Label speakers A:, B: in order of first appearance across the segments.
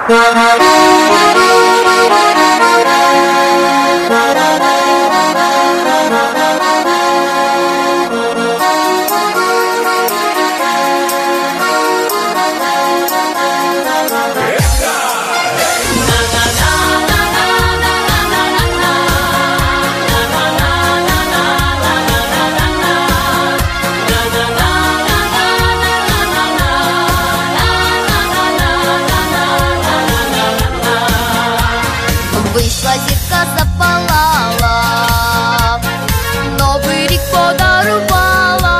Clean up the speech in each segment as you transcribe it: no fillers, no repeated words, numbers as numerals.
A: Вийшла зірка, запалала, новий рік подарувала,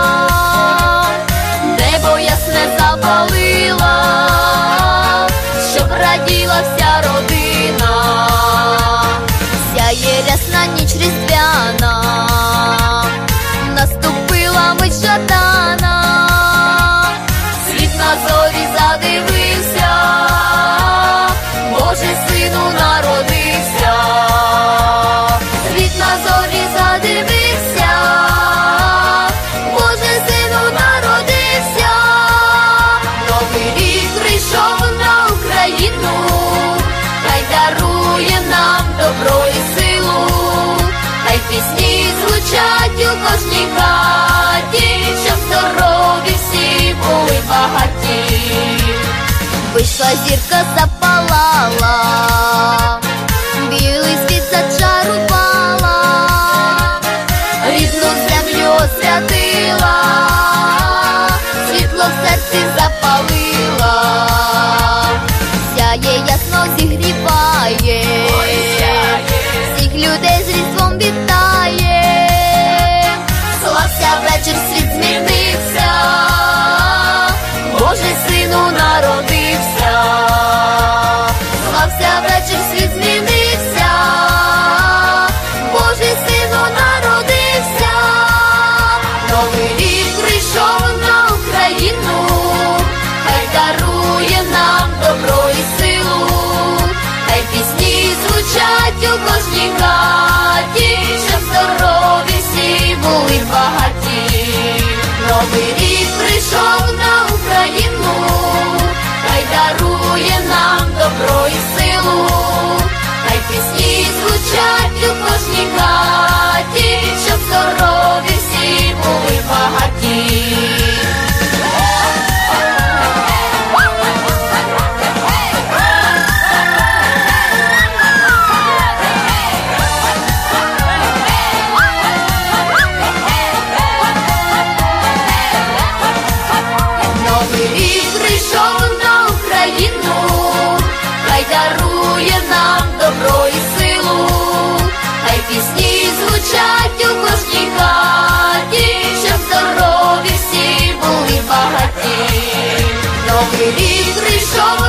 A: небо ясне запалила, щоб раділа вся родина. Сяє рясна ніч різдвяна, наступила мить жадана, світ на зорі задивився, Божий сину народився. Світ на зорі задивився, Божий сину народився. Новий рік прийшов на Україну, хай дарує нам добро і силу, хай пісні звучать у кожній хаті, щоб здорові всі були багаті. Вийшла зірка, запалала, білий світ зачарувала, рідну землю освятила, світло в серці запалила, сяє ясно, зігріває, всіх людей з Різдвом вітає. Слався вечір, світ змінився, Божий сину народився. Слався вечір, світ змінився, Божий сину народився. Новий рік прийшов на Україну, хай дарує нам добро і силу, хай пісні звучать у кожній хаті, щоб здорові всі були багаті. Новий рік прийшов на Україну, хай дарує нам добро і силу, хай пісні звучать у кожній хаті, щоб здорові всі були багаті. Новий рік прийшов на Україну, хай дарує нам добро і силу, хай пісні звучать у кожній хаті, щоб здорові всі були багаті. Новий рік прийшов